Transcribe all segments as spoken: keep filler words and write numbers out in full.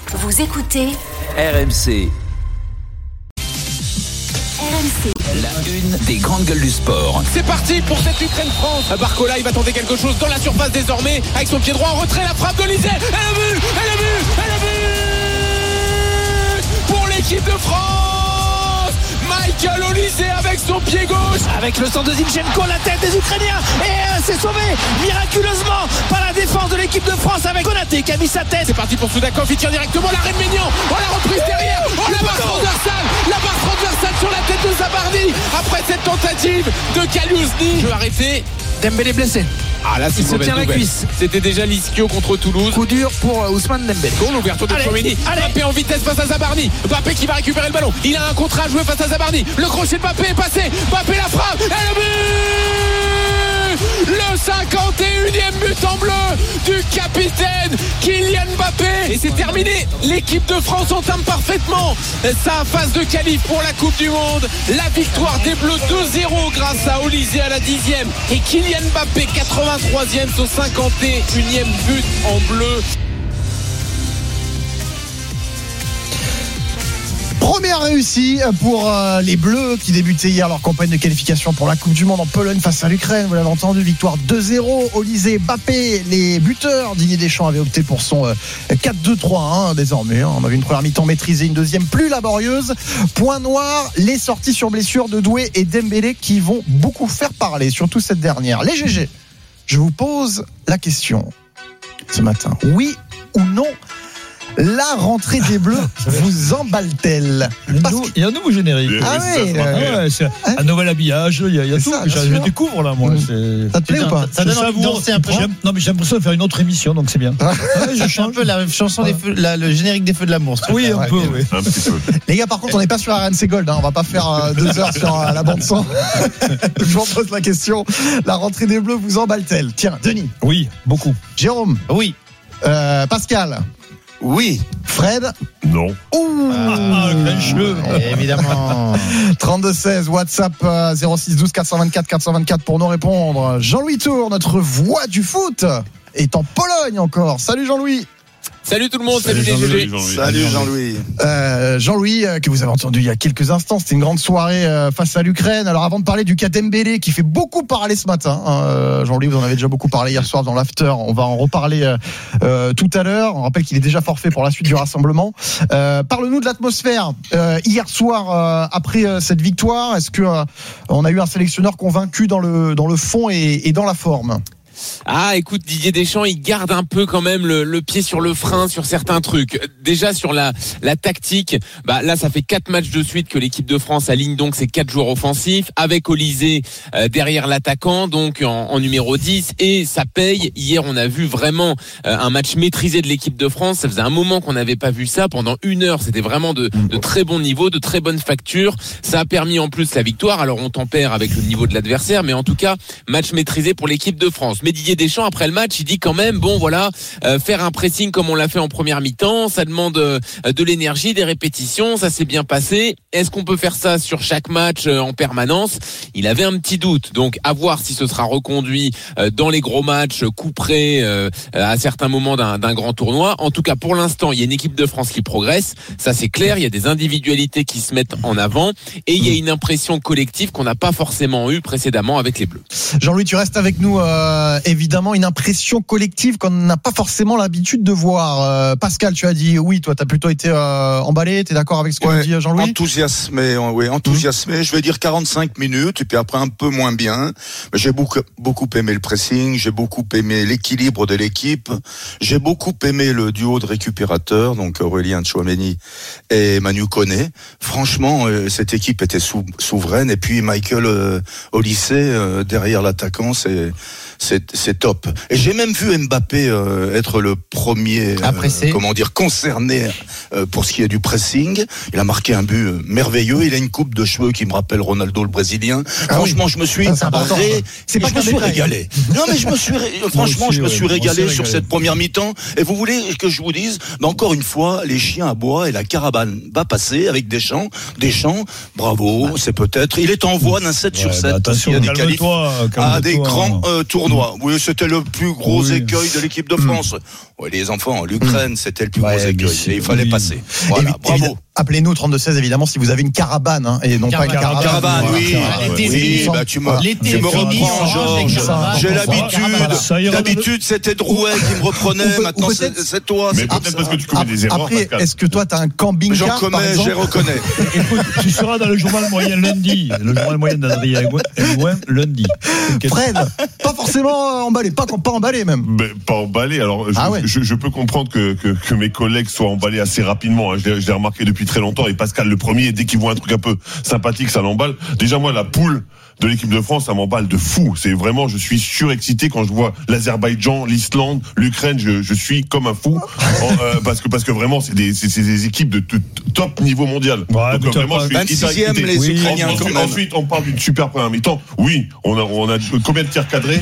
Vous écoutez R M C. R M C. La une des grandes gueules du sport. C'est parti pour cette Ukraine-France. Barcola, il va tenter quelque chose dans la surface désormais. Avec son pied droit en retrait, la frappe d'Olysée. Elle a vu, elle a vu, elle a vu pour l'équipe de France. Michael Olysée avec son pied gauche. Avec le centre de Zinchenko, la tête des Ukrainiens. Et euh, c'est sauvé miraculeusement par la défense de l'équipe de France avec Konaté qui a mis sa tête. C'est parti pour Soudakov, il tire directement l'arrêt de Maignan. Oh, la reprise derrière. Oh, la barre transversale. La barre transversale sur la tête de Zabarny. Après cette tentative de Kaliusny. Jeu arrêté. Dembélé blessé. Ah là, c'est il se tient la cuisse. C'était déjà l'Ischio contre Toulouse. Coup dur pour euh, Ousmane Dembélé. Bon, l'ouverture de Tchouaméni. Mbappé en vitesse face à Zabarny. Mbappé qui va récupérer le ballon. Il a un contrat à jouer face à Zabarny. Le crochet de Mbappé est passé. Mbappé la frappe. Et le but. Le cinquante et unième but en bleu du capitaine Kylian Mbappé. Et c'est terminé. L'équipe de France entame parfaitement sa phase de qualif pour la Coupe du Monde. La victoire des Bleus deux zéro grâce à Olysée à la dixième. Et Kylian Mbappé quatre-vingt-troisième, son cinquante et unième but en bleu. Première réussie pour euh, les Bleus qui débutaient hier leur campagne de qualification pour la Coupe du Monde en Pologne face à l'Ukraine. Vous l'avez entendu, victoire deux zéro. Olysée, Mbappé, les buteurs. Didier Deschamps avait opté pour son euh, quatre deux trois hein, désormais. Hein. On avait une première mi-temps maîtrisée, une deuxième plus laborieuse. Point noir, les sorties sur blessure de Doué et Dembélé qui vont beaucoup faire parler, surtout cette dernière. Les G G, je vous pose la question ce matin. Oui ou non? La rentrée des Bleus vous emballe-t-elle? Parce il y a un nouveau générique. Ah oui, euh, ouais, c'est hein un nouvel habillage, il y a, il y a tout. Ça, je, je découvre là, moi. C'est... Ça te plaît ou pas? Ça donne envie de danser un peu. Non, mais j'ai l'impression de faire une autre émission, donc c'est bien. Ah. Ouais, je change un peu la chanson des feux, la, le générique des Feux de l'amour. Oui, un ouais, peu. Ouais. Un petit peu. Les gars, par contre, on n'est pas sur R M C Gold. Hein. On va pas faire euh, deux heures sur euh, la bande son. Je vous pose la question. La rentrée des Bleus vous emballe-t-elle? Tiens, Denis. Oui, beaucoup. Jérôme. Oui. Euh, Pascal. Oui. Fred. Non. Ouh. Ah, le grincheux. Évidemment. trente-deux seize, WhatsApp euh, zéro six douze quatre cent vingt-quatre quatre cent vingt-quatre pour nous répondre. Jean-Louis Tour, notre voix du foot, est en Pologne encore. Salut Jean-Louis. Salut tout le monde, salut, salut les G G. Salut Jean-Louis. Euh, Jean-Louis, euh, que vous avez entendu il y a quelques instants, c'était une grande soirée euh, face à l'Ukraine. Alors avant de parler du cas Dembélé qui fait beaucoup parler ce matin, hein, euh, Jean-Louis, vous en avez déjà beaucoup parlé hier soir dans l'after, on va en reparler euh, euh, tout à l'heure. On rappelle qu'il est déjà forfait pour la suite du rassemblement. Euh, parle-nous de l'atmosphère euh, hier soir euh, après euh, cette victoire. Est-ce que euh, on a eu un sélectionneur convaincu dans le, dans le fond et, et dans la forme? Ah, écoute, Didier Deschamps, il garde un peu quand même le, le pied sur le frein sur certains trucs. Déjà sur la, la tactique, bah là, ça fait quatre matchs de suite que l'équipe de France aligne donc ses quatre joueurs offensifs avec Olysée euh, derrière l'attaquant, donc en, en numéro dix, et ça paye. Hier, on a vu vraiment euh, un match maîtrisé de l'équipe de France. Ça faisait un moment qu'on n'avait pas vu ça. Pendant une heure, c'était vraiment de, de très bon niveau, de très bonne facture. Ça a permis en plus la victoire. Alors, on tempère avec le niveau de l'adversaire, mais en tout cas, match maîtrisé pour l'équipe de France. Mais Didier Deschamps, après le match, il dit quand même, bon voilà, euh, faire un pressing comme on l'a fait en première mi-temps, ça demande euh, de l'énergie, des répétitions, ça s'est bien passé. Est-ce qu'on peut faire ça sur chaque match euh, en permanence? Il avait un petit doute, donc à voir si ce sera reconduit euh, dans les gros matchs, coup près euh, à certains moments d'un, d'un grand tournoi. En tout cas, pour l'instant, il y a une équipe de France qui progresse, ça c'est clair, il y a des individualités qui se mettent en avant, et il y a une impression collective qu'on n'a pas forcément eue précédemment avec les Bleus. Jean-Louis, tu restes avec nous, euh, évidemment. Une impression collective qu'on n'a pas forcément l'habitude de voir. Euh, Pascal, tu as dit oui, toi, tu as plutôt été euh, emballé. Tu es d'accord avec ce que ouais, nous dit Jean-Louis? Enthousiasmé, oui, enthousiasmé. Mmh. Je vais dire quarante-cinq minutes, et puis après un peu moins bien. Mais j'ai beaucoup, beaucoup aimé le pressing, j'ai beaucoup aimé l'équilibre de l'équipe, j'ai beaucoup aimé le duo de récupérateurs, donc Aurélien Tchouaméni et Manu Koné. Franchement, euh, cette équipe était sou- souveraine. Et puis Michael euh, Olysée euh, derrière l'attaquant, c'est C'est, c'est top. Et j'ai même vu Mbappé euh, être le premier, euh, comment dire, concerné euh, pour ce qui est du pressing. Il a marqué un but euh, merveilleux. Il a une coupe de cheveux qui me rappelle Ronaldo le Brésilien. Ah franchement, oui. je me suis ah, c'est ré... c'est pas je me suis régalé. Non, mais je me suis, ré... franchement, aussi, je me ouais, suis régalé sur régalé. cette première mi-temps. Et vous voulez que je vous dise, bah, encore une fois, les chiens aboient et la caravane va passer avec Deschamps. Deschamps, bravo, c'est peut-être. Il est en voie d'un sept ouais, sur sept. Bah, attention, il y a des qualifs à des grands euh, tournois. tournoi. Oui, c'était le plus gros Oui. écueil de l'équipe de France. Oui, les enfants, l'Ukraine, c'était le plus Ouais, gros mais écueil. c'est- Et il fallait oui. passer. Voilà, Évi- bravo. évi- Appelez-nous au trente-deux seize évidemment si vous avez une caravane hein, et non pas une caravane. Caravane, Voilà, oui. caravane. L'été, Oui, Sans- bah, tu me, L'été, tu me fini, reprends, on range Georges. les caravanes, J'ai on range les l'habitude. caravanes. Ça ira dans le- D'habitude, c'était Drouet qui me reprenait. Ou peut- Maintenant, ou c'est peut-être- c'est toi. Mais c'est- peut-être parce que tu commets des erreurs, Après, Pascal. est-ce que toi tu as un camping-car J'en par commets, je exemple les reconnais. Écoute, tu seras dans le journal moyen lundi. Le journal moyen d'Adrien Gouin lundi. Fred, pas forcément emballé, pas, pas emballé même. Mais pas emballé. Alors, je, Ah ouais. je, je peux comprendre que, que, que mes collègues soient emballés assez rapidement. hein. Je l'ai je l'ai remarqué depuis très longtemps. Et Pascal, le premier, dès qu'ils voient un truc un peu sympathique, ça l'emballe. Déjà, moi, la poule de l'équipe de France, ça m'emballe de fou. C'est vraiment, je suis surexcité quand je vois l'Azerbaïdjan, l'Islande, l'Ukraine. Je, je suis comme un fou en, euh, parce que parce que vraiment, c'est des, c'est, c'est des équipes de, de top niveau mondial. Ouais, Donc mais euh, t'as vraiment, pas- je suis hyper vingt-sixième, excité. les Oui. Ukrainiens, Ensuite, quand même. ensuite, on parle d'une super première mi-temps. Oui, on a, on a combien de tirs cadrés?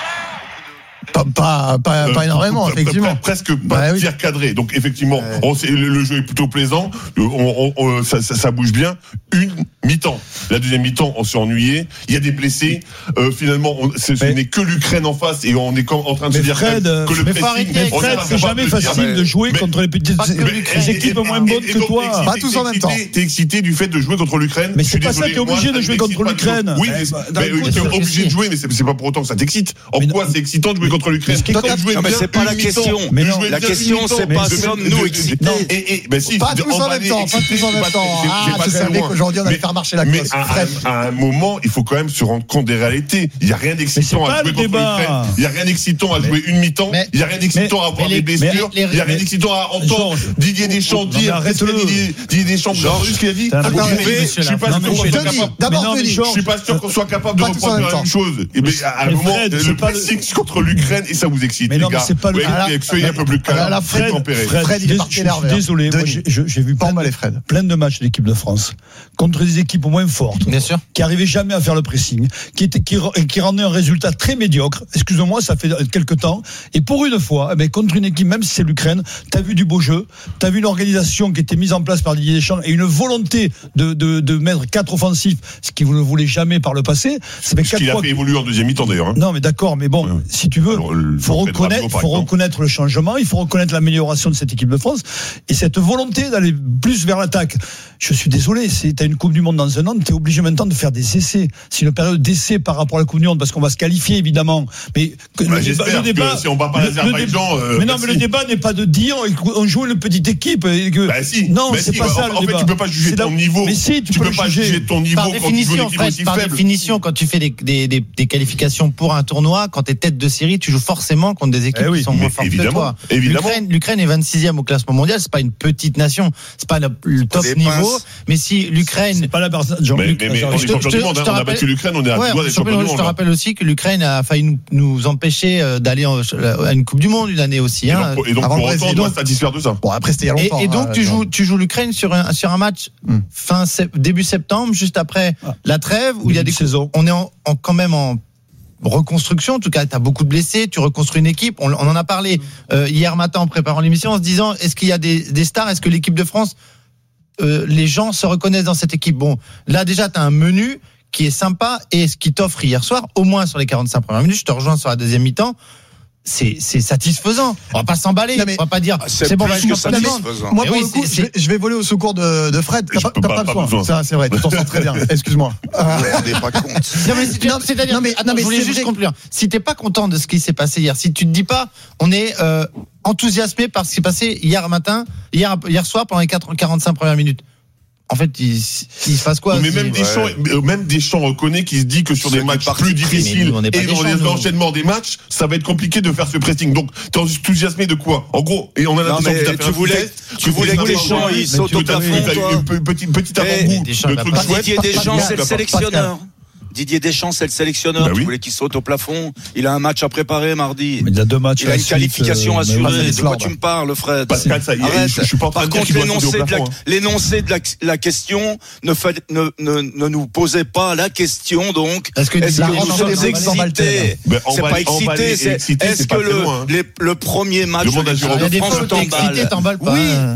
Pas, pas, pas, pas Euh, énormément, pre- effectivement. pre- Presque pas Bah de oui. tir cadré. Donc effectivement, on sait- le, le jeu est plutôt plaisant. Euh, On, on- on- ça, ça, ça bouge bien. Une mi-temps. La deuxième mi-temps, on s'est ennuyé. Il y a des blessés. Euh, finalement, on, ce, ce Mais- n'est que l'Ukraine en face et on est comme en train de se Mais dire Fred, que, que le mais faut pressing. arrêter Mais avec on est Fred, pas c'est capable jamais de dire, facile mais- de jouer mais- contre les petites Pas que les l'Ukraine. équipes Et- moins et- bonnes et que donc, toi. t'es Pas excité- tous en t'es même temps. excité- T'es excité du fait de jouer contre l'Ukraine. Mais Je suis c'est pas ça, désolé, t'es obligé moi, de ça jouer m'excite contre pas de jouer. l'Ukraine. Oui, Eh mais, bah, d'un mais oui, coup, t'es c'est obligé aussi. de jouer, mais c'est c'est pas pour autant que ça t'excite. En Mais quoi non. c'est excitant de jouer contre l'Ukraine? Mais Quand c'est- vous jouez Non, mais bien c'est pas la une mi-temps, question. de Mais non. jouer La bien question, une mi-temps, c'est mais pas de- sommes-nous de- de- excités. Non. Et, et, ben si, Pas de- tous en même emballé, temps, pas excité, tous en j'ai même pas- temps. j'ai- j'ai Ah, pas je très savais loin. qu'aujourd'hui on allait Mais- faire marcher la Mais cloche. à, Fred. à- à un moment, il faut quand même se rendre compte des réalités. Il n'y a rien d'excitant Mais c'est à pas jouer le contre débat. l'Ukraine. Il n'y a rien d'excitant à jouer une mi-temps. mais- Il n'y a rien d'excitant à avoir mais des les- blessures. mais les- Il n'y a rien mais- d'excitant à entendre Georges. Didier Deschamps Non, mais dire. arrête-le. Didier Didier Deschamps, vous avez vu ce qu'il a dit? T'as un Vous peu- pouvez- monsieur, Je suis là. pas Non, sûr mais qu'on soit Denis, capable. d'abord, Mais non, mais Denis. Je Georges, suis pas sûr qu'on soit capable de Pas tous en reprendre même la temps. même chose. Et mais à un Mais moment, Fred, le c'est pas le- pressing contre l'Ukraine et ça vous excite, Mais les non, mais gars. c'est pas le- Ouais, Ah, là- et soyez un peu plus Ah, là, calme, là, très Fred- tempéré. Fred, Fred, il est je- parti je énervé, suis hein. désolé, moi, Denis. j'ai- je- j'ai vu Pas plein emballé, de, Fred. plein de matchs de l'équipe de France contre des équipes au moins fortes, Bien sûr. qui arrivaient jamais à faire le pressing, qui étaient, qui, qui rendaient un résultat très médiocre. Excusez-moi, ça fait quelques temps. Et pour une fois, eh ben, contre une équipe, même si c'est l'Ukraine, t'as vu du beau jeu, t'as vu une organisation qui était mise en place par Didier Deschamps et une volonté de, de, de mettre quatre offensifs, ce qui vous ne voulez jamais par le passé. Ça fait Ce quatre qu'il a fois fait que- évoluer en deuxième mi-temps d'ailleurs. hein. Non, mais d'accord, mais bon, Ouais, ouais. si tu veux, Alors, le- il faut Fred reconnaître, Bravo, par faut exemple. reconnaître le changement, il faut reconnaître l'amélioration de cette équipe de France et cette volonté d'aller plus vers l'attaque. Je suis désolé, c'est t'as une Coupe du Monde dans un an, t'es obligé maintenant de faire des essais. C'est une période d'essai par rapport à la Coupe du Monde parce qu'on va se qualifier évidemment. Mais que Bah, le débat, j'espère le débat, que si on bat pas le- le l'Azerbaïdjan, débat- euh, mais non, merci. mais le débat n'est pas de dire on joue une petite équipe. Et que, Bah si, non, bah c'est si, pas bah, ça en, le en débat. fait, tu peux pas juger C'est ton la- niveau. Mais si, tu, tu peux, peux le pas juger. juger ton niveau Par quand tu joues une définition, équipe Fred, aussi par faible. définition, quand tu fais des, des, des, des qualifications pour un tournoi, quand tu es tête de série, tu joues forcément contre des équipes Eh oui, qui sont mais moins fortes que évidemment, toi. évidemment. L'Ukraine, L'Ukraine est vingt-sixième au classement mondial, c'est pas une petite nation, c'est pas le, le top Des niveau, pinces. mais si l'Ukraine. C'est pas la personne. Jean- Mais, Luc- mais, mais Jean- on je est te- champion je du te- monde, je hein, te on a rappelle- battu l'Ukraine, on est à Ouais, deux doigts d'être champion champion du du monde, je monde. te là. rappelle aussi que l'Ukraine a failli nous, nous empêcher euh, d'aller en- à une Coupe du Monde une année aussi. Et Hein. donc, et donc Avant pour le autant, on Brésil, doit donc. se satisfaire de ça. Bon, après, c'était il y a Et, longtemps. et donc hein, tu Jean. joues, tu joues l'Ukraine sur un sur un match Hmm. fin sept- début septembre, juste après Ah. la trêve où il y a Début des de saison. On est en, en- quand même en reconstruction. En tout cas, tu as beaucoup de blessés. Tu reconstruis une équipe. On, on en a parlé euh, hier matin en préparant l'émission, en se disant est-ce qu'il y a des, des stars? Est-ce que l'équipe de France, euh, les gens se reconnaissent dans cette équipe? Bon, là déjà, tu as un menu qui est sympa et ce qui t'offre hier soir, au moins sur les quarante-cinq premières minutes, je te rejoins sur la deuxième mi-temps. C'est, c'est satisfaisant. On va pas s'emballer. Non, mais- on va pas dire Ah, c'est c'est bon, plus bah, que je suis pas satisfaisant. Moi, Mais pour oui, le coup, c'est- je vais, je vais voler au secours de, de Fred. T'as Je pas, peux t'as pas- pas le pas choix. besoin. Ça, c'est vrai. Tu t'en sors très bien. Excuse-moi. Vous vous rendez pas compte. Non mais si tu, Non, c'est-à-dire, non, mais- attends, non, mais je voulais c'est juste vrai. conclure. Si t'es pas content de ce qui s'est passé hier, si tu te dis pas, on est euh, enthousiasmé par ce qui s'est passé hier matin, hier, hier soir pendant les quatre- quarante-cinq premières minutes. En fait, il, il se passe quoi? Mais si- même Deschamps, euh, même Deschamps reconnaît qu'il se dit que sur C'est des matchs parti plus pris, mais difficiles nous, on n'est pas et dans Deschamps, les nous. enchaînements des matchs, ça va être compliqué de faire ce pressing. Donc, t'es enthousiasmé de quoi? En gros, et on a Non, l'impression mais que t'as fait tu un voulais, test, tu voulais que voulais Deschamps, savoir- il mais saute tu- au t'as plafond, fait- t'as eu toi. un peu- petit, petit Eh, avant-goût Deschamps, de il va trucs pas- chouettes. Didier Deschamps, Pascal, c'est le sélectionneur. Didier Deschamps, c'est le sélectionneur. Bah Tu oui. voulais qu'il saute au plafond. Il a un match à préparer mardi. Mais il y a deux matchs. Il à a la une suite, qualification euh, mais assurée. oui, De quoi tu me parles, Fred? Pascal, ça y est, Arrête. je, je suis pas en train Par de dire contre, qu'il doit sauter au l'énoncé de, la, plafond, hein. l'énoncé de la, la question ne, fait, ne, ne, ne nous posait pas la question, donc. Est-ce que Est-ce la que nous rentrée sommes des balles excités? Ben, C'est emballé- pas emballé et excité, c'est, excité, est-ce c'est que pas très le, loin, hein. les- le premier match Demande à de Jérôme Il y a l'équipe des de France fois où t'es excité, t'emballe? t'emballes pas. Oui. hein.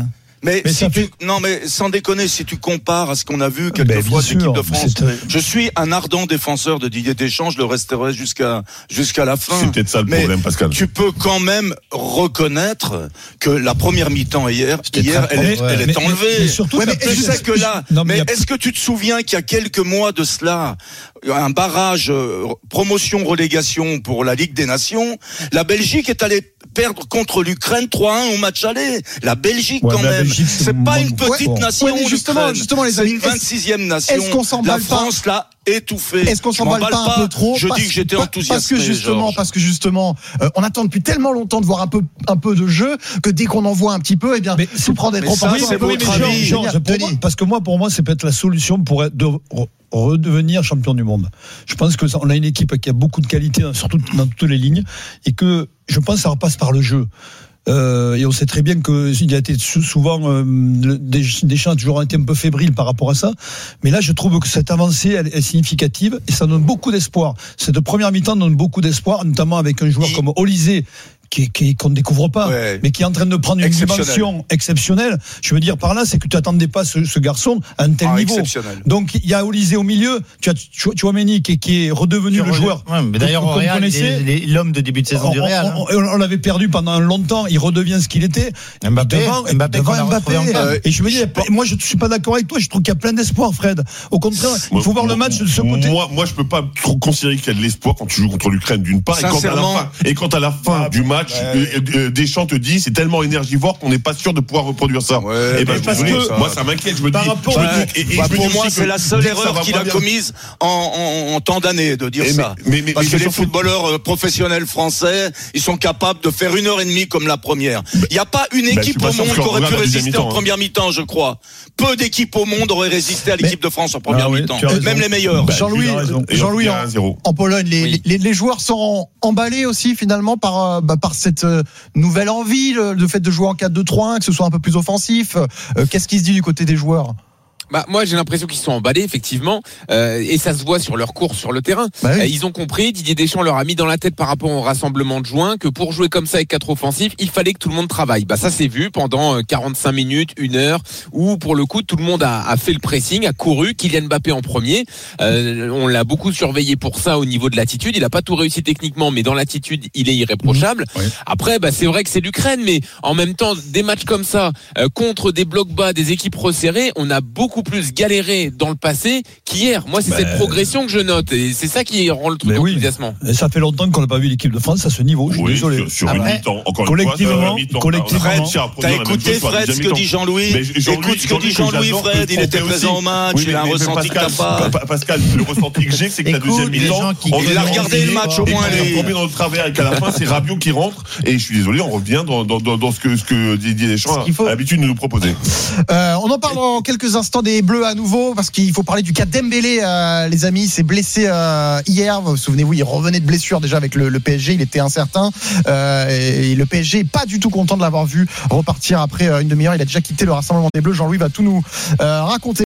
Mais, Mais si ça tu, fait- non, mais sans déconner, si tu compares à ce qu'on a vu Ben, quelquefois bien de l'équipe sûr, de France, c'est- je suis un ardent défenseur de Didier Deschamps, je le resterai jusqu'à jusqu'à la fin. C'est peut-être ça le Mais problème, Pascal. tu peux quand même reconnaître que la première mi-temps hier, C'était hier, très elle est, propre, elle est Mais- enlevée. mais surtout, Ouais, ça mais peut- tu sais que là, Non, mais mais il y a- est-ce que tu te souviens qu'il y a quelques mois de cela, un barrage euh, promotion-relégation pour la Ligue des Nations, la Belgique est allée perdre contre l'Ukraine trois un au match aller. La Belgique, Ouais, quand mais la même. Belgique, c'est C'est pas moins une bon. petite Ouais. nation. Ouais, mais justement, l'Ukraine. justement, les c'est amis, une est-ce- vingt-sixième nation. est-ce qu'on s'emballe La pas France l'a étouffée. Est-ce qu'on Je s'emballe m'emballe pas un peu trop Je parce, dis que j'étais pas- enthousiasmé. Parce que justement, Georges. parce que justement, euh, on attend depuis tellement longtemps de voir un peu, un peu de jeu que dès qu'on en voit un petit peu, eh bien, Mais tout prend des mais proportions. ça, c'est un peu- votre mais avis. Georges, Georges, Georges, pour Denis. moi- parce que moi, pour moi, c'est peut-être la solution pour être de re- redevenir champion du monde. Je pense que ça- on a une équipe qui a beaucoup de qualité, surtout dans toutes les lignes, et que je pense que ça repasse par le jeu. Euh, et on sait très bien qu'il a été sou- souvent euh, le- des Deschamps a toujours été un peu fébrile par rapport à ça, mais là je trouve que cette avancée elle, elle est significative et ça donne beaucoup d'espoir. Cette première mi-temps donne beaucoup d'espoir, notamment avec un joueur Et- comme Olysée qui, qui, qu'on ne découvre pas, Ouais. mais qui est en train de prendre une Exceptionnel. dimension exceptionnelle. Je veux dire par là, c'est que tu attendais pas ce, ce garçon à un tel Ah, niveau. exceptionnel. Donc il y a Olysée au milieu, tu as Chouameni qui, qui est redevenu le joueur. Ouais, mais d'ailleurs, qu'on au Real, connaissait. il est- il est l'homme de début de saison On, du Real. hein. on- on- on l'avait perdu pendant longtemps, il redevient ce qu'il était. Mbappé, devant, Mbappé devant qu'on a Mbappé. retrouvé en Euh, Et je me dis, moi je ne suis pas d'accord avec toi, je trouve qu'il y a plein d'espoir, Fred. Au contraire, il faut voir le match de ce côté. Moi, moi, je peux pas trop considérer qu'il y a de l'espoir quand tu joues contre l'Ukraine d'une part, et quand à la Sincèrement. fin, et quand à la fin Ah, du match, ouais. euh, euh, Deschamps te dit c'est tellement énergivore qu'on n'est pas sûr de pouvoir reproduire ça. Ouais, et ben, mais je parce suis désolé, que- moi ça m'inquiète. Je me dis, Par rapport je me à- dis- et- et Bah, je me pour dis moi, aussi c'est que la seule dès que ça erreur va qu'il pas a bien- commise en, en, en tant d'années de dire Et ça. mais- mais- mais- Parce mais que je les trouve- footballeurs euh, professionnels français, ils sont capables de faire une heure et demie comme la première. Il n'y a pas une je suis équipe pas au sûr monde que qui aurait pu regarde la deuxième résister en mi-temps, hein. première mi-temps, je crois. Peu d'équipes au monde auraient résisté à l'équipe de France en première Ah oui, mi-temps. tu as raison. Même les meilleurs. Bah, Jean-Louis, tu as raison. Et Jean-Louis, il y en, a un zéro. en Pologne, les, Oui. les, les joueurs sont emballés aussi finalement par, euh, bah, par cette euh, nouvelle envie, le, le fait de jouer en quatre deux trois un, que ce soit un peu plus offensif. Euh, qu'est-ce qui se dit du côté des joueurs? Bah, moi, j'ai l'impression qu'ils sont emballés, effectivement, euh, et ça se voit sur leur course sur le terrain. Bah oui. Euh, ils ont compris, Didier Deschamps leur a mis dans la tête par rapport au rassemblement de juin que pour jouer comme ça avec quatre offensifs, il fallait que tout le monde travaille. Bah ça s'est vu pendant quarante-cinq minutes, une heure, où pour le coup tout le monde a, a fait le pressing, a couru. Kylian Mbappé en premier. Euh, on l'a beaucoup surveillé pour ça au niveau de l'attitude. Il a pas tout réussi techniquement, mais dans l'attitude, il est irréprochable. Oui. Après, bah c'est vrai que c'est l'Ukraine, mais en même temps, des matchs comme ça euh, contre des blocs bas, des équipes resserrées, on a beaucoup plus galéré dans le passé qu'hier. Moi, c'est Ben, cette progression que je note, et c'est ça qui rend le truc Mais oui. enthousiasmant. Et ça fait longtemps qu'on n'a pas vu l'équipe de France à ce niveau, je suis Oui, désolé. sur, sur Ah une ouais. mi-temps. Encore Collectivement, une fois, sur une mi-temps. collectivement. On a Fred, réussi à reproduire t'as la même écouté chose sur la Fred ce deuxième que mi-temps. dit Jean-Louis. Mais Jean-Louis, Écoute ce que dit que Jean-Louis, j'adore, Fred. que Il était Pompey présent aussi. au match. Oui, Il a un mais- mais ressenti que t'as Pascal, pas. Pa- Pa- Pascal, le ressenti que j'ai, c'est que la Écoute, deuxième les mi-temps, gens qui- on Il est a dans regardé le le match au et moins, qu'on est lui. tombé dans le travers et qu'à la fin, c'est Rabiot qui rentre. Et je suis désolé, on revient dans, dans, dans, dans ce que, ce que Didier Deschamps Ce qu'il faut- a l'habitude de nous proposer. Euh, on en parle dans quelques instants des Bleus à nouveau parce qu'il faut parler du cas Dembélé, euh, les amis. Il s'est blessé euh, hier. Vous vous souvenez-vous, il revenait de blessure déjà avec le, le P S G. Il était incertain euh, et le P S G est pas du tout content de l'avoir vu repartir après euh, une demi-heure. Il a déjà quitté le rassemblement des Bleus. Jean-Louis va tout nous euh, raconter.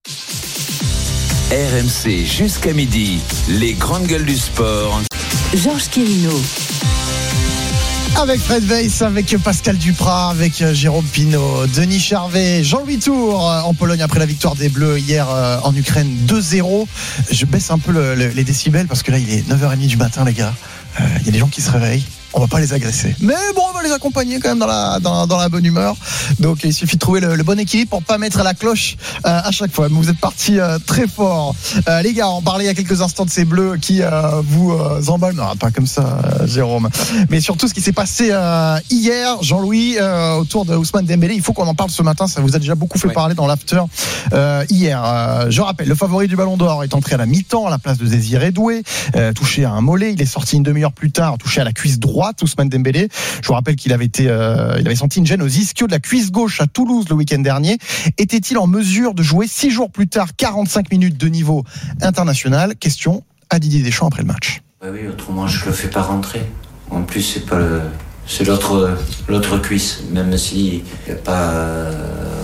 R M C jusqu'à midi, les grandes gueules du sport. Georges Quirino. Avec Fred Weiss, avec Pascal Duprat, avec euh, Jérôme Pinault, Denis Charvet, Jean-Louis Tour euh, en Pologne après la victoire des Bleus hier euh, en Ukraine deux zéro. Je baisse un peu le- le- les décibels parce que là il est neuf heures trente du matin les gars. Euh, Il y a des gens qui se réveillent. On va pas les agresser. Mais bon, on va les accompagner quand même dans la, dans, dans la bonne humeur. Donc il suffit de trouver le, le bon équilibre pour pas mettre la cloche euh, à chaque fois. Mais vous êtes partis euh, très fort. Euh, les gars, on parlait il y a quelques instants de ces Bleus qui euh, vous euh, emballent. Non, pas comme ça, euh, Jérôme. Mais surtout ce qui s'est passé euh, hier, Jean-Louis, euh, autour de Ousmane Dembélé. Il faut qu'on en parle ce matin. Ça vous a déjà beaucoup fait Ouais. parler dans l'after euh, hier. Euh, je rappelle, le favori du Ballon d'Or est entré à la mi-temps à la place de Désiré Doué, euh, touché à un mollet. Il est sorti une demi-heure plus tard, touché à la cuisse droite. Ousmane Dembélé. Je vous rappelle qu'il avait été, euh, il avait senti une gêne aux ischios de la cuisse gauche à Toulouse le week-end dernier. Était-il en mesure de jouer six jours plus tard quarante-cinq minutes de niveau international? Question à Didier Deschamps après le match. Bah oui, autrement je le fais pas rentrer. En plus c'est pas le, c'est l'autre, l'autre cuisse. Même s'il n'y a pas euh,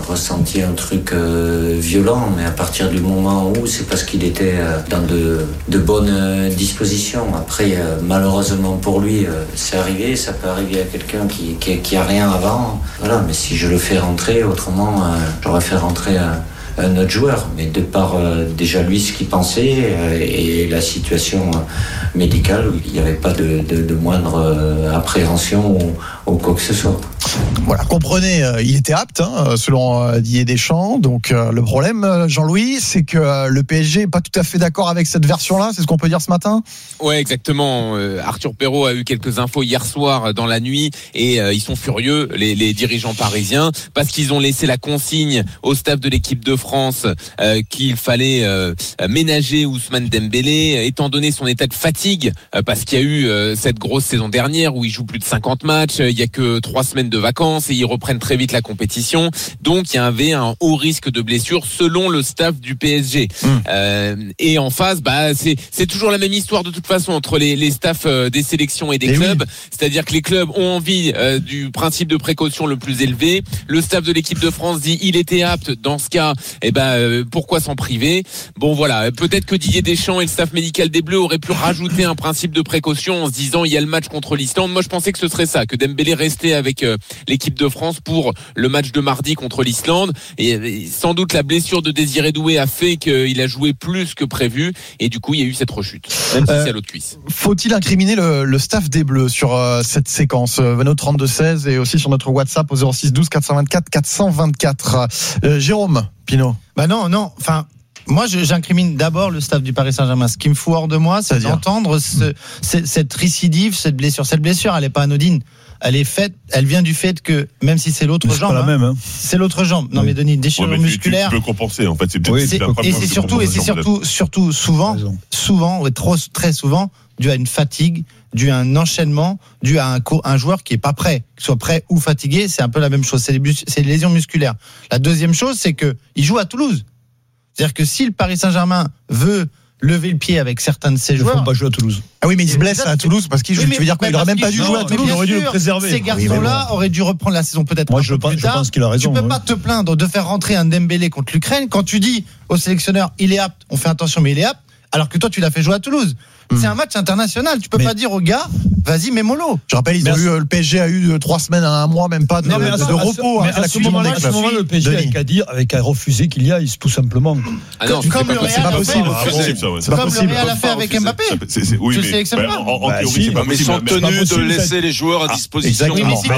ressenti un truc euh, violent, mais à partir du moment où c'est parce qu'il était euh, dans de, de bonnes euh, dispositions. Après, euh, malheureusement pour lui, euh, c'est arrivé, ça peut arriver à quelqu'un qui, qui, qui a rien avant. Voilà, mais si je le fais rentrer, autrement, euh, j'aurais fait rentrer un, un autre joueur. Mais de par euh, déjà lui ce qu'il pensait euh, et la situation euh, médicale, il n'y avait pas de, de, de moindre euh, appréhension ou, ou quoi que ce soit. Voilà, comprenez, euh, il était apte, hein, selon euh, Didier Deschamps. Donc euh, le problème, euh, Jean-Louis, c'est que euh, le P S G n'est pas tout à fait d'accord avec cette version-là. C'est ce qu'on peut dire ce matin. Ouais, exactement. Euh, Arthur Perrault a eu quelques infos hier soir dans la nuit et euh, ils sont furieux, les, les dirigeants parisiens, parce qu'ils ont laissé la consigne au staff de l'équipe de France euh, qu'il fallait euh, ménager Ousmane Dembélé, étant donné son état de fatigue, euh, parce qu'il y a eu euh, cette grosse saison dernière où il joue plus de cinquante matchs, euh, il y a que trois semaines de vacances et ils reprennent très vite la compétition. Donc il y avait un haut risque de blessure selon le staff du P S G. Mmh. Euh, et en face, bah c'est c'est toujours la même histoire de toute façon entre les les staffs euh, des sélections et des et clubs. Oui. C'est-à-dire que les clubs ont envie euh, du principe de précaution le plus élevé. Le staff de l'équipe de France dit il était apte. Dans ce cas, eh ben euh, pourquoi s'en priver? Bon voilà, peut-être que Didier Deschamps et le staff médical des Bleus auraient pu rajouter un principe de précaution en se disant il y a le match contre l'Islande. Moi je pensais que ce serait ça, que Dembélé restait avec euh, l'équipe de France pour le match de mardi contre l'Islande. Et, et sans doute la blessure de Désiré Doué a fait qu'il a joué plus que prévu et du coup il y a eu cette rechute, même si euh, c'est à l'autre cuisse. Faut-il incriminer le, le staff des Bleus sur euh, cette séquence? Venez au trente-deux seize et aussi sur notre WhatsApp au zéro six douze quatre cent vingt-quatre quatre cent vingt-quatre. Euh, Jérôme Pinault. Bah non, non, enfin... Moi, je, j'incrimine d'abord le staff du Paris Saint-Germain. Ce qui me fout hors de moi, c'est C'est-à-dire d'entendre ce, ce, cette récidive, cette blessure. Cette blessure, elle n'est pas anodine. Elle est faite, elle vient du fait que, même si c'est l'autre mais c'est jambe, pas la même, hein. c'est l'autre jambe. Non, oui. mais Denis, déchirure ouais, mais musculaire. Tu, tu peux compenser, en fait. C'est peut-être oui, c'est, et c'est surtout, et c'est surtout, surtout souvent, souvent, et trop, très souvent, dû à une fatigue, dû à un enchaînement, dû à un, un joueur qui est pas prêt, qu'il soit prêt ou fatigué, c'est un peu la même chose. C'est les, c'est les lésions musculaires. La deuxième chose, c'est que il joue à Toulouse. C'est-à-dire que si le Paris Saint-Germain veut lever le pied avec certains de ses joueurs, ils ne font pas jouer à Toulouse. Ah oui, mais il se blesse à Toulouse parce qu'il joue. Oui, tu veux dire qu'il n'aurait même pas dû jouer à Toulouse? Il aurait dû le préserver. Ces garçons-là oui, auraient dû reprendre la saison peut-être. Moi, un je, peu pense, plus tard. je pense qu'il a raison. Tu peux oui. pas te plaindre de faire rentrer un Dembélé contre l'Ukraine quand tu dis au sélectionneur il est apte, on fait attention, mais il est apte, alors que toi tu l'as fait jouer à Toulouse. C'est un match international. Tu peux mais pas dire aux gars, vas-y, mets mollo. Je rappelle, ils ont eu, le P S G a eu trois semaines à un mois, même pas de, non, mais de, à, de repos. Mais à ce moment-là, à ce moment le P S G avec à dire, avec à refuser qu'il y aille, tout simplement. Ah non, comme, comme le Real, c'est pas possible. C'est pas possible. Comme le Real a fait avec Mbappé. Oui, tu le sélectionnes pas. En théorie, c'est pas mais ils sont tenus de laisser les joueurs à disposition.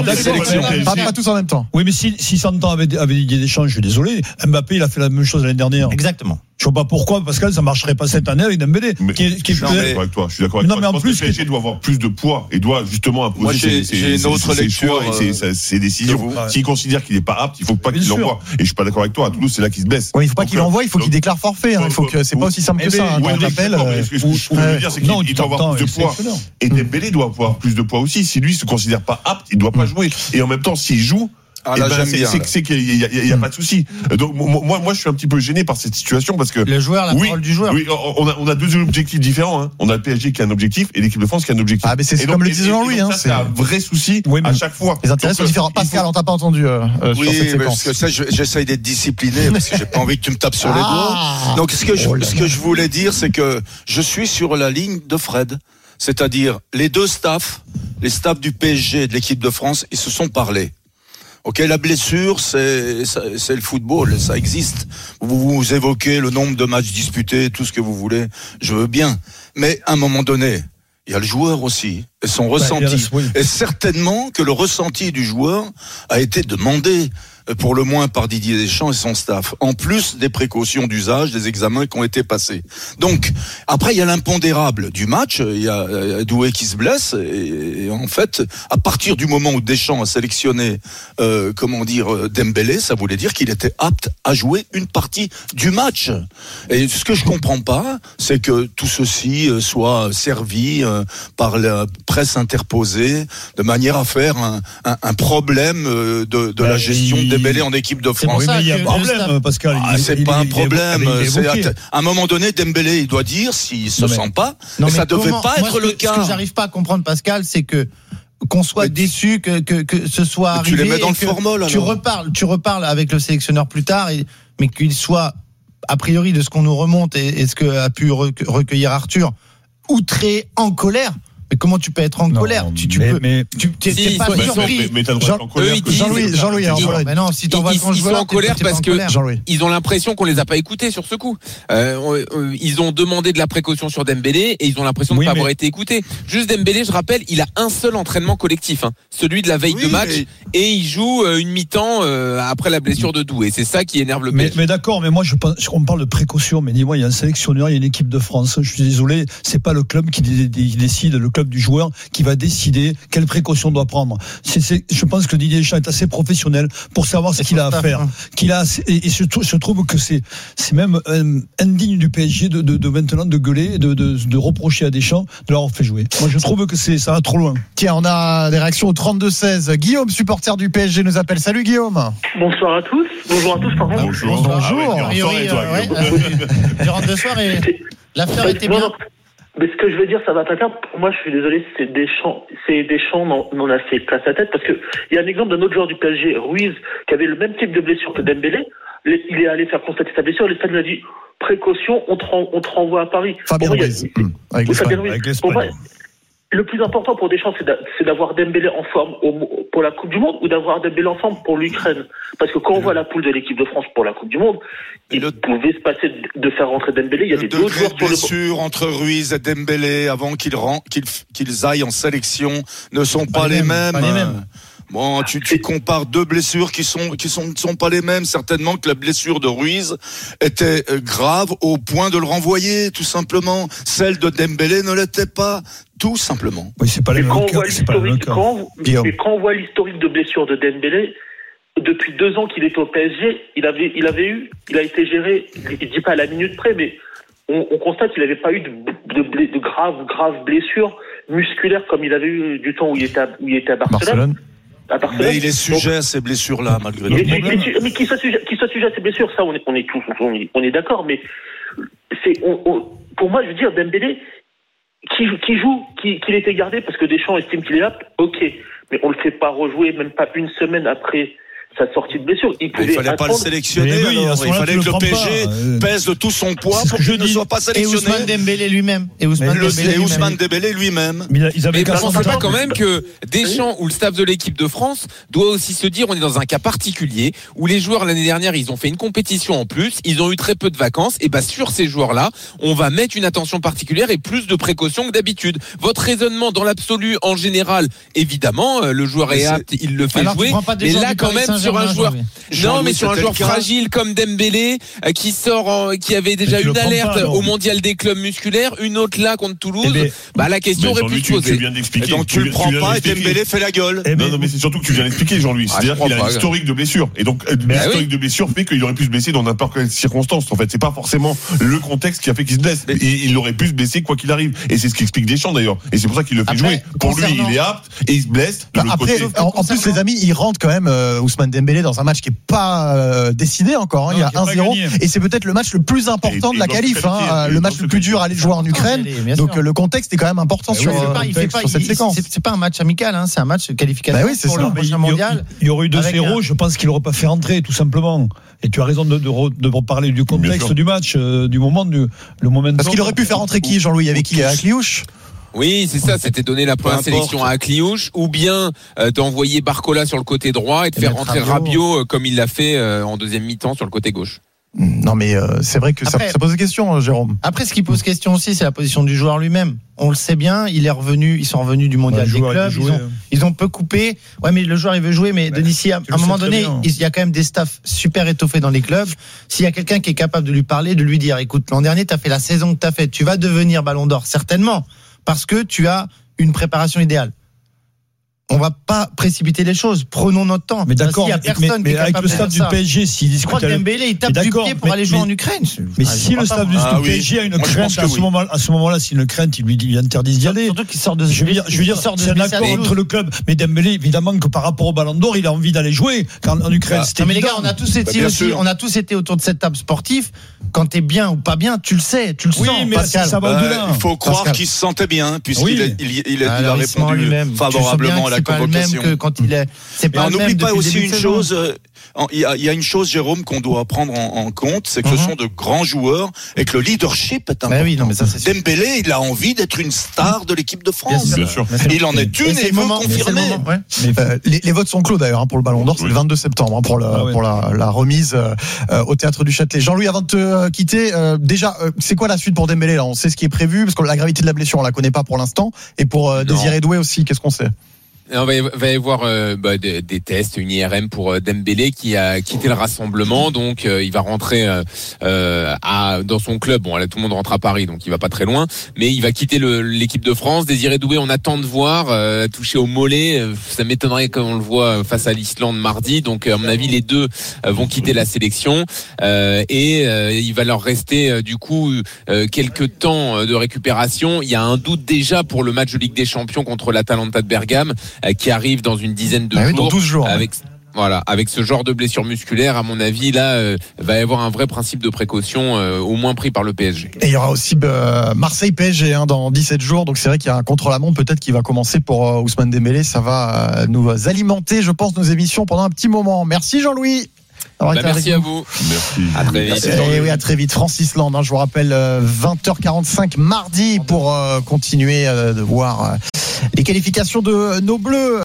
Pas tous en même temps. Oui, mais si s'entend avec Didier Deschamps, je suis désolé. Mbappé, il a fait la même chose l'année dernière. Exactement. Je vois pas pourquoi, Pascal, ça marcherait pas cette année avec Dembélé. Mais, qui est, qui est je suis d'accord avec toi. Je suis d'accord avec non, toi. Mais je en pense plus, que le P S G doit avoir plus de poids et doit justement imposer moi, j'ai, ses, j'ai ses, une autre ses, lecture, ses choix euh, et ses, ses décisions. Ouais. S'il considère qu'il n'est pas apte, il faut pas Bien qu'il sûr. l'envoie. Et je suis pas d'accord avec toi. À Toulouse, c'est là qu'il se blesse. Oui, il faut pas donc, qu'il l'envoie, il faut donc, qu'il déclare forfait. Hein. Il faut que c'est pas aussi simple que ça. Oui, l'appel. Ce que je veux dire, c'est qu'il doit avoir plus de poids. Et Dembélé doit avoir plus de poids aussi. Si lui se considère pas apte, il doit pas jouer. Et en même temps, s'il joue. Ah là, ben, j'aime c'est, bien, c'est, là. c'est qu'il y a, il y a, il y a pas de souci. Donc moi, moi, je suis un petit peu gêné par cette situation parce que le joueur, la oui, parole du joueur. Oui, on a, on a deux objectifs différents. Hein. On a le P S G qui a un objectif et l'équipe de France qui a un objectif. Ah, mais c'est et comme donc, le disait Jean-Louis. Hein, ça, c'est un vrai souci oui, à chaque fois. Les intérêts donc, sont différents. Pascal, faut... on t'a pas entendu euh, oui, sur cette séquence. Parce que ça, je, j'essaye d'être discipliné parce que j'ai pas envie que tu me tapes sur les ah, doigts. Donc, ce que je, oh là ce que je voulais dire, c'est que je suis sur la ligne de Fred. C'est-à-dire, les deux staffs, les staffs du P S G et de l'équipe de France, ils se sont parlé. Ok, la blessure, c'est, c'est le football, ça existe. Vous, vous évoquez le nombre de matchs disputés, tout ce que vous voulez, je veux bien. Mais à un moment donné, il y a le joueur aussi, et son bah, ressenti. Reste, oui. Et certainement que le ressenti du joueur a été demandé, pour le moins par Didier Deschamps et son staff, en plus des précautions d'usage, des examens qui ont été passés. Donc, après, il y a l'impondérable du match, il y a Doué qui se blesse, et, et en fait, à partir du moment où Deschamps a sélectionné, euh, comment dire, Dembélé, ça voulait dire qu'il était apte à jouer une partie du match. Et ce que je comprends pas, c'est que tout ceci soit servi euh, par la presse interposée, de manière à faire un, un, un problème de, de bah, la gestion il... Dembélé en équipe de France. Oui, mais il y a un problème, Pascal. Ah, c'est il, pas il, un problème. Il, c'est à, à un moment donné, Dembélé, il doit dire s'il se non, mais, sent pas. Non, mais mais ça devait comment, pas moi, être ce le que, cas. Ce que j'arrive pas à comprendre, Pascal, c'est que qu'on soit Mais déçu que, que, que ce soit Mais arrivé. tu les mets dans et le que formol, Tu alors. reparles, tu reparles avec le sélectionneur plus tard, et, mais qu'il soit, a priori, de ce qu'on nous remonte et, et ce que a pu recueillir Arthur, outré, en colère. Mais comment tu peux être en Non, colère? Tu, tu mais- peux, mais- tu t'es Si, pas ils sont- ils surpris. Mais, mais t'as le droit d'être en colère. eux, ils que- disent- Jean-Louis, Jean-Louis, alors, Non, voilà. mais non, si t'envoies Ils, ton ils joueur, sont en t'es- colère t'es pas parce en que colère. Jean-Louis. ils ont l'impression qu'on les a pas écoutés sur ce coup. Euh, euh, ils ont demandé de la précaution sur Dembélé et ils ont l'impression de Oui, pas mais- avoir été écoutés. Juste Dembélé, je rappelle, il a un seul entraînement collectif, hein, celui de la veille Oui, de match, mais- et il joue euh, une mi-temps euh, après la blessure de Doué. C'est ça qui énerve le P Mais, S G. mais d'accord, mais moi je pense qu'on parle de précaution. Mais dis-moi, il y a un sélectionneur, il y a une équipe de France. Je suis désolé, c'est pas le club qui dé- dé- décide, le club du joueur qui va décider quelle précaution doit prendre. C'est, c'est, je pense que Didier Deschamps est assez professionnel pour savoir ce C'est qu'il a son à staff, faire. hein. Qu'il a et, et je, trou- je trouve que c'est c'est même euh, indigne du P S G de, de, de maintenant de gueuler, de, de, de reprocher à Deschamps de l'avoir fait jouer. Moi je trouve que c'est ça va trop loin. Tiens, on a des réactions au trente-deux seize. Guillaume, supporter du P S G, nous appelle. Salut Guillaume. Bonsoir à tous. Bonjour à tous, pardon. Bonjour. Bonjour. Ah ouais, tu A priori, ressors, toi, euh, ouais, Guillaume. euh, durant deux soirs, et l'affaire était Non, bien. non. Mais ce que je veux dire, ça va pas faire. Pour moi, je suis désolé, c'est Deschamps. C'est Deschamps n'en n'en a fait qu'à sa tête, parce que il y a un exemple d'un autre joueur du P S G, Ruiz, qui avait le même type de blessure que Dembélé. Il est allé faire constater sa blessure. L'Espagne lui a dit précaution, on te, ren- on te renvoie à Paris. Fabien Pour moi, il y a- Ruiz. Hum, avec Oui, l'Espagne. Fabien Ruiz. Avec l'Espagne. Pour moi, le plus important pour Deschamps, c'est d'a- c'est d'avoir Dembélé en forme au- pour la Coupe du Monde ou d'avoir Dembélé en forme pour l'Ukraine. Parce que quand on voit la poule de l'équipe de France pour la Coupe du Monde, il le- pouvait se passer de de faire rentrer Dembélé. Il y Le avait d'autres degré joueurs de sur le blessure entre Ruiz et Dembélé avant qu'ils ren- qu'ils qu'ils aillent en sélection ne sont pas, Pas les les mêmes, mêmes. pas les mêmes. Bon, tu, tu compares deux blessures qui sont qui sont ne sont pas les mêmes. Certainement que la blessure de Ruiz était euh, grave au point de le renvoyer, tout simplement. Celle de Dembélé ne l'était pas, tout simplement. Oui, c'est pas Mais les quand mêmes on cas. voit C'est pas les mêmes l'historique, cas. quand, Guillaume. mais quand on voit l'historique de blessure de Dembélé, depuis deux ans qu'il était au P S G, il avait, il avait eu, il a été géré, il dit pas à la minute près, mais on, on constate qu'il n'avait pas eu de, de, blé- de graves, graves blessures musculaires comme il avait eu du temps où il était à, où il était à Barcelone. Barcelone. À Barcelone. Mais il est sujet à ces blessures-là, malgré Mais, tout. mais, mais, tu- mais qu'il soit sujet, qu'il soit sujet à ces blessures, ça, on est, on est tous, on est, on est d'accord, mais c'est, on, on- pour moi, je veux dire, Dembélé, qui, joue- qui joue, qui, qu'il était gardé parce que Deschamps estime qu'il est apte, ok, mais on le fait pas rejouer, même pas une semaine après sa sortie de blessure. Il Mais pouvait il fallait pas le attendre. sélectionner. Mais oui, à alors. ce Il moment-là, fallait tu que le le P S prends G pas, euh. pèse de tout son poids C'est ce pour que je qu'il ne dis. soit pas Et Ousmane sélectionné. Dembélé lui-même. Et Ousmane Mais le- Dembélé Et Ousmane lui-même. Dembélé lui-même. Mais ils avaient Mais qu'à pensez s'entendre. pas quand même que Deschamps ou le staff de l'équipe de France doit aussi se dire on est dans un cas particulier où les joueurs l'année dernière ils ont fait une compétition en plus, ils ont eu très peu de vacances et bah sur ces joueurs-là on va mettre une attention particulière et plus de précautions que d'habitude. Votre raisonnement dans l'absolu en général, évidemment euh, le joueur Mais est c'est- apte, il le fait Alors, tu jouer, prends pas des mais gens là du quand Paris même sur Saint-Germain, un joueur Jean-Louis. non Jean-Louis, mais sur un c'était joueur le cas. fragile comme Dembélé euh, qui sort en- qui avait déjà tu le une prends alerte pas, alors. au mondial des clubs musculaires, une autre là contre Toulouse, Eh ben, bah la question Mais aurait pu Jean-Louis, se tu, tu poser. viens Et d'expliquer. donc tu le viens- prends viens pas et d'expliquer. Dembélé fait la gueule. Eh ben, Non, non, mais c'est surtout que tu viens d'expliquer, Jean-Louis. Ah, C'est-à-dire je crois qu'il a un pas. historique de blessures. Et donc, euh, Mais l'historique oui. de blessures fait qu'il aurait pu se blesser dans n'importe quelle circonstance. En fait, c'est pas forcément le contexte qui a fait qu'il se blesse. Mais- Il, il aurait pu se blesser quoi qu'il arrive. Et c'est ce qu'explique Deschamps d'ailleurs. Et c'est pour ça qu'il le fait Après, jouer. Pour lui, concernant- il est apte et il se blesse. De Bah, l'autre après, côté. en, en plus, les amis, il rentre quand même euh, Ousmane Dembélé dans un match qui est pas euh, décidé encore. Hein, Non, il y a qui est pas un zéro gagné. et c'est peut-être le match le plus important Et- de la et doit se qualif. Hein, qualifier, euh, et le doit match se le plus dur à aller jouer en Ukraine. Dembélé, bien Donc sûr. euh, le contexte est quand même important Mais sur, oui, il fait euh, pas- il fait pas- sur cette il- séquence. c'est- C'est pas un match amical, hein, c'est un match de qualification Bah oui, c'est pour ça. le Mais prochain il y- mondial. Il y aurait eu deux Avec zéro, un- je pense qu'il n'aurait pas fait rentrer, tout simplement. Et tu as raison de, de, re- de reparler du Bien contexte sûr. du match, euh, du moment, du, le moment. Parce qu'il aurait pu faire rentrer qui, Jean-Louis, avec qui, avec Liouche. Oui, c'est ça, c'était donner la première Peu importe. sélection à Akliouche ou bien euh, d'envoyer Barcola sur le côté droit et de Et faire mettre rentrer Rabiot. Rabiot euh, comme il l'a fait euh, en deuxième mi-temps sur le côté gauche. Non, mais euh, c'est vrai que ça, Après- ça pose des questions, euh, Jérôme. Après, ce qui pose question aussi, c'est la position du joueur lui-même. On le sait bien, il est revenu, ils sont revenus du mondial Ouais, le des joueur, il clubs, veut ils jouer. ont, ils ont peu coupé. Ouais, mais le joueur, il veut jouer, mais Ben, Denis, si à, tu à un le moment sais très donné, bien. il y a quand même des staffs super étoffés dans les clubs. S'il y a quelqu'un qui est capable de lui parler, de lui dire, écoute, l'an dernier, tu as fait la saison que tu as faite, tu vas devenir Ballon d'Or, certainement, parce que tu as une préparation idéale. On va pas précipiter les choses. Prenons notre temps. Mais d'accord, Il y a mais, personne mais qui est avec capable le de staff faire du ça. P S G, s'il Je crois discute que avec- Dembélé, il tape Mais du d'accord, pied pour mais- aller jouer mais- en Ukraine. Mais Ah, je si crois le pas, staff du, moi. Ah du oui. P S G a une Moi, je pense crainte que à ce oui. moment, à ce moment-là, s'il a une crainte, il lui, il lui interdit d'y aller. Surtout qu'il sort de Je veux dire, je veux dire, il sort de c'est se un blesser à accord Toulouse. entre le club. Mais Dembélé, évidemment que par rapport au Ballon d'Or, il a envie d'aller jouer. Quand en Ukraine, Ah. c'était Non mais les évident. gars, on a tous été Bah, bien aussi, sûr. on a tous été autour de cette table sportive. Quand t'es bien ou pas bien, tu le sais, tu le Oui, sens. mais Pascal. ça va Bah, au-delà. il faut croire Pascal. qu'il se sentait bien, puisqu'il Oui. a, il, il a, il a Alors, il se ment répondu lui-même. Tu sens bien favorablement à la c'est pas le même convocation. que quand il est. C'est Et pas on le même n'oublie pas depuis le aussi début une de saison. chose. euh, en- Il y, a, il y a une chose, Jérôme, qu'on doit prendre en, en compte, c'est que Mhm. ce sont de grands joueurs et que le leadership est important. Bah oui, non, mais ça, c'est sûr. Dembélé, il a envie d'être une star de l'équipe de France. Bien sûr. Il en est Et une c'est et le veut moment, mais c'est le confirmer. moment, ouais. Euh, les, les votes sont clos d'ailleurs hein, pour le Ballon d'Or, c'est Oui. le vingt-deux septembre hein, pour, le, Ah ouais. pour la, la remise euh, au Théâtre du Châtelet. Jean-Louis, avant de te euh, quitter, euh, déjà, euh, c'est quoi la suite pour Dembélé là? On sait ce qui est prévu parce que la gravité de la blessure on la connaît pas pour l'instant. Et pour euh, Non. Désiré Doué aussi, qu'est-ce qu'on sait? On va y, va y avoir euh, bah, des, des tests, une I R M pour euh, Dembélé qui a quitté le rassemblement, donc euh, il va rentrer euh, euh, à, dans son club. Bon, là tout le monde rentre à Paris, donc il va pas très loin, mais il va quitter le, l'équipe de France. Désiré Doué, on attend de voir, euh, touché au mollet, euh, ça m'étonnerait quand on le voit face à l'Islande mardi. Donc à mon avis, les deux euh, vont quitter la sélection euh, et euh, il va leur rester euh, du coup euh, quelques temps euh, de récupération. Il y a un doute déjà pour le match de Ligue des Champions contre l'Atalanta de Bergame, qui arrive dans une dizaine de Ah oui, jours. dans douze jours. Avec, voilà, avec ce genre de blessure musculaire, à mon avis, là, euh, va y avoir un vrai principe de précaution, euh, au moins pris par le P S G. Et il y aura aussi euh, Marseille-P S G hein, dans dix-sept jours. Donc c'est vrai qu'il y a un contre-la-montre peut-être qui va commencer pour euh, Ousmane Dembélé. Ça va euh, nous alimenter, je pense, nos émissions pendant un petit moment. Merci Jean-Louis. Bah, merci à vous. Merci. À très vite. Et oui, à très vite. Francis Land, hein, je vous rappelle, euh, vingt heures quarante-cinq mardi pour euh, continuer euh, de voir euh, les qualifications de nos Bleus.